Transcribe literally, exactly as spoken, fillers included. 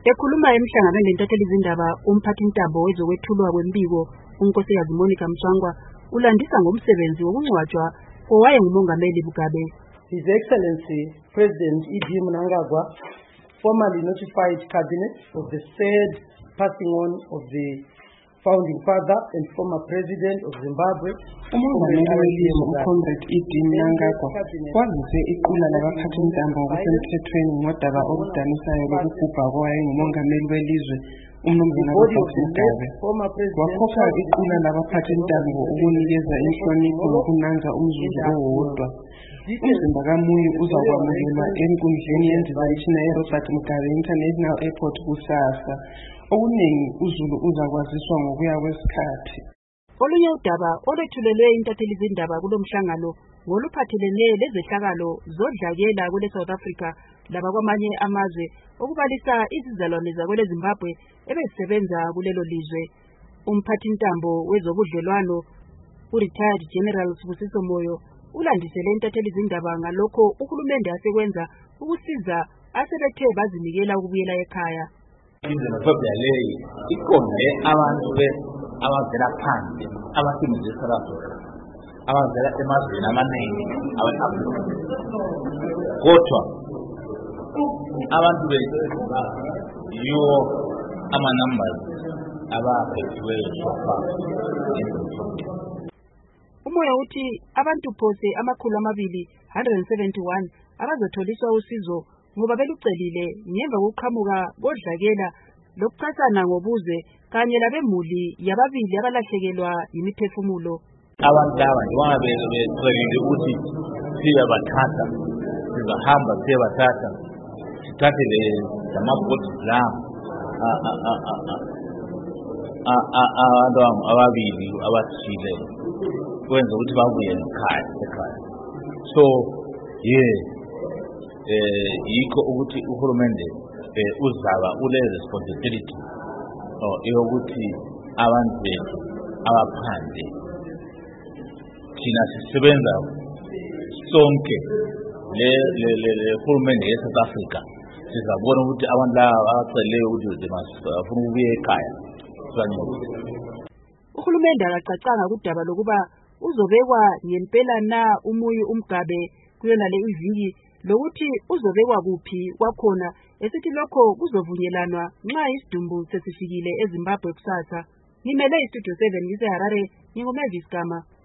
Ekhuluma emhlanganweni lentatheli izindaba umphathintambo wezokwethulwa kwembiko uNkosikazi Monica Mshangwa ulandisa ngomsebenzi wokungcwatshwa kowayengumongameli Mugabe. His Excellency President E D Mnangagwa formally notified Cabinet of the sad passing on of the founding father and former president of Zimbabwe. Umongameli welizwe uComrade E D Mnangagwa wazise iqula labaphathintambo ngokusemthethweni ngodaba oludanisayo lokugubha kowayengumongameli welizwe uMnumzana Mugabe. Wakhokha iqula labaphathintambo ukunikeza inhlonipho nokunanza umzuzu owodwa. Umzimba kaMuyi uzakwamukelwa enkundleni yendizayithina eRobert Mugabe International Airport kusasa. Okuningi uZulu uzakwaziswa ngokuya kwesikhathi. Olunye udaba olwethulelwe intatheli izindaba kulomhlangano ngoluphathelene lezehlakalo zodlakela kwele South Africa laba kwamanye amazwe okubalisa izizalwane zakwele Zimbabwe ebesebenza kulelo lizwe. Umphathintambo wezobudlelwano u-Retired General Sibusiso Moyo ulandisele intatheli izindaba ngalokho uhulumende asekwenza ukusiza asebethe bazinikela ukubuyela ekhaya. Izemfobia leyi iqonde abantu abavela phandle abasebenzisa South Africa abavela emazweni amaningi awe-Afrika. Kodwa abantu yiwo ama-numbers abaphethiweyo sofa. Umoya uthi abantu phose amakhulu amabili one hundred seventy-one abazotholiswa usizo ngoba belucelile ngemva kokuqhamuka kodlakela lokuchasana ngobuze kanye labemuli yababili abalahlekelwa yimiphefumulo. Abantu laba njengoba becelile ukuthi siyabathatha sizahamba siyabathatha sithathe lamabhodi lawo abantu ababili abathile kwenza ukuthi babuye ekhaya ekhaya. So yeah eh yikho ukuthi uhulumende uzaba ule responsibility oh eyokuthi abantu bethu abaphandle thina sisebenza sonke le le le uhulumende eSouth Africa sizabona ukuthi abantu laba abacele ukuthi bafuna ukubuya ekhaya. Uhulumende akacacanga kudaba lokuba uzobekwa ngempela na uMuyi uMgabe kuyona le iviki lokuthi uzobekwa kuphi kwakhona esithi lokho kuzovunyelana nxa isidumbu sesifikile eZimbabwe kusasa. Ngimele iStudio seven ngise Harare, nginguMavis Gama.